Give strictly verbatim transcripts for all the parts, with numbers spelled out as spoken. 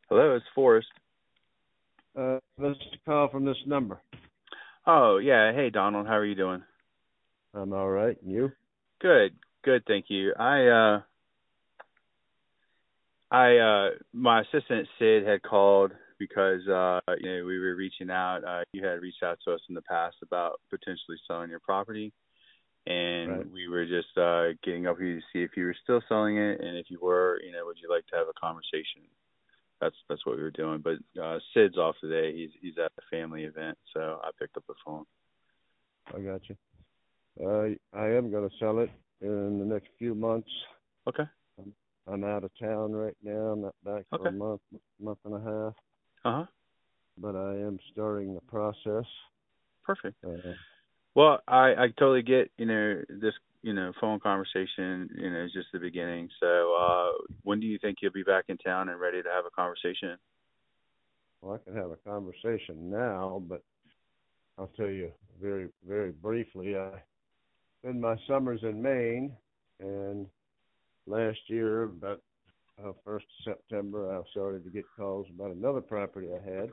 Hello, it's Forrest. Uh, this is a call from this number. Oh, yeah. Hey, Donald. How are you doing? I'm all right. And you? Good. Good, thank you. I uh I uh my assistant Sid had called because uh you know, we were reaching out. Uh you had reached out to us in the past about potentially selling your property, Right. and we were just uh getting up with you to see if you were still selling it, and if you were, you know, would you like to have a conversation? That's that's what we were doing. But uh Sid's off today. He's he's at a family event, so I picked up the phone. I got you. Uh, I am going to sell it in the next few months. Okay. I'm, I'm out of town right now. I'm not back for a Okay. month, month and a half, Uh-huh. but I am starting the process. Perfect. Uh, Well, I I totally get, you know, this, you know, phone conversation, you know, is just the beginning. So, uh when do you think you'll be back in town and ready to have a conversation? well, I can have a conversation now, but I'll tell you very, very briefly. I spend my summers in Maine, and last year, about uh, first of September, I started to get calls about another property I had,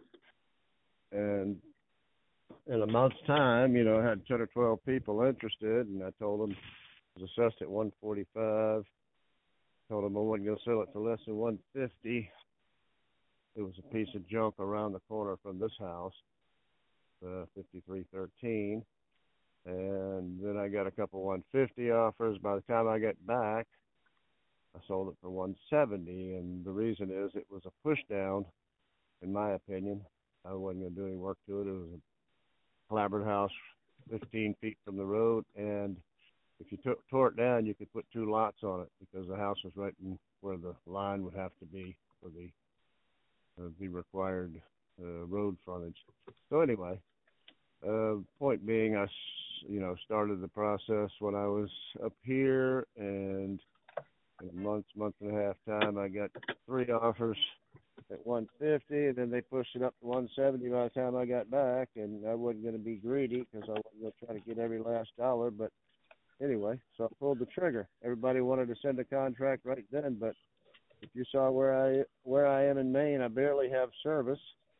and in a month's time, you know, I had ten or twelve people interested, and I told them it was assessed at one forty-five. Told them I wasn't going to sell it for less than one fifty. It was a piece of junk around the corner from this house, uh, fifty-three thirteen, and then I got a couple one fifty offers. By the time I got back, I sold it for one seventy, and the reason is it was a push down, in my opinion. I wasn't going to do any work to it. It was a clapboard house, fifteen feet from the road, and if you took, tore it down, you could put two lots on it because the house was right in where the line would have to be for the uh, the required uh, road frontage. So anyway, uh, point being, I you know started the process when I was up here, and in a month, month and a half time, I got three offers at one fifty, and then they pushed it up to one seventy by the time I got back, and I wasn't going to be greedy because I wasn't going to try to get every last dollar, but anyway, so I pulled the trigger. Everybody wanted to send a contract right then, but if you saw where I where I am in Maine, I barely have service,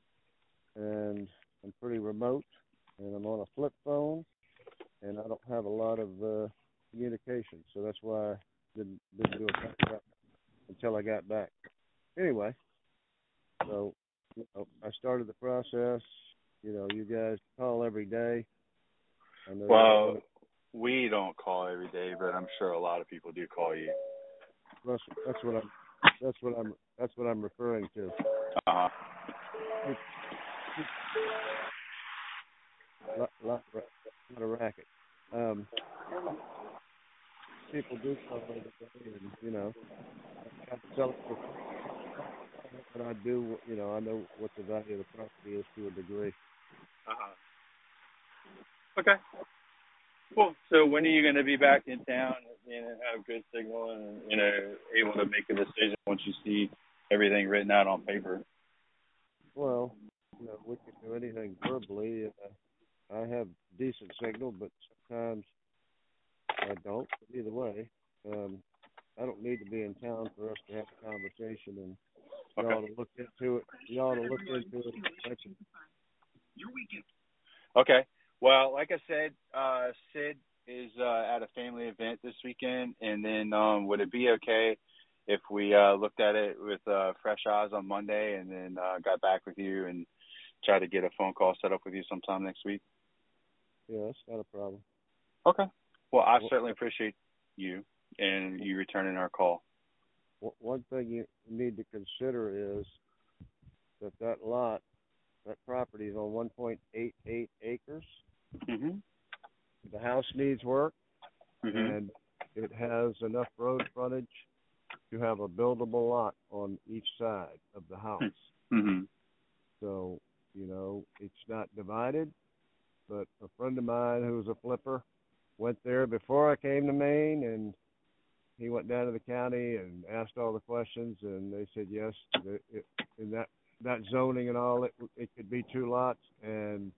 and I'm pretty remote, and I'm on a flip phone, and I don't have a lot of uh, communication, so that's why I didn't didn't do a contract until I got back. Anyway, so you know, I started the process. You know, you guys call every day. I know you don't Well, want to. we don't call every day, but I'm sure a lot of people do call you. That's, that's what I'm. That's what I'm. That's what I'm referring to. Uh-huh. It's, it's a lot, lot, lot of racket. Um, people do call every day, and you know, I sell it for what I do. You know, I know what the value of the property is to a degree. Uh-huh. Okay. Cool. So when are you going to be back in town and have good signal and, you know, able to make a decision once you see everything written out on paper? Well, you know, we can do anything verbally. Uh, I have decent signal, but sometimes I don't. But either way, um, I don't need to be in town for us to have a conversation, and you Okay. ought to look into it. You ought to look into it. That's Okay. Well, like I said, uh, Sid is uh, at a family event this weekend, and then um, would it be okay if we uh, looked at it with uh, fresh eyes on Monday, and then uh, got back with you and try to get a phone call set up with you sometime next week? yeah, that's not a problem. Okay. Well, I Well, certainly appreciate you and you returning our call. o- one thing you need to consider is that that lot, that property is on one point eight eight acres. Mhm. The house needs work, Mhm. and it has enough road frontage to have a buildable lot on each side of the house. Mhm. So, you know, it's not divided, but a friend of mine who's a flipper went there before I came to Maine, and he went down to the county and asked all the questions, and they said yes, that it, in that that zoning and all, it it could be two lots, and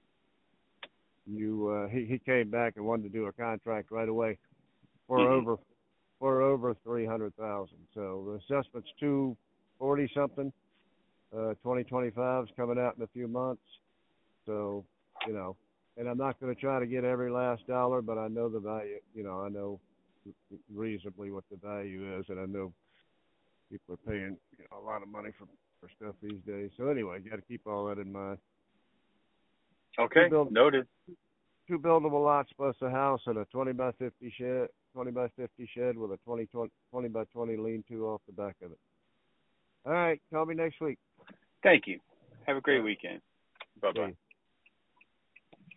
you uh, he he came back and wanted to do a contract right away for Mhm. over for over three hundred thousand. So the assessment's two forty something, Uh, twenty twenty-five is coming out in a few months. So, you know, and I'm not going to try to get every last dollar, but I know the value, you know, I know reasonably what the value is, and I know people are paying, you know, a lot of money for, for stuff these days. So anyway, you got to keep all that in mind. Two, Okay, build, noted. two buildable lots plus a house and a twenty by fifty shed, twenty by fifty shed with a twenty, twenty by twenty lean-to off the back of it. All right, call me next week. Thank you. Have a great All right. weekend. Bye-bye. See you.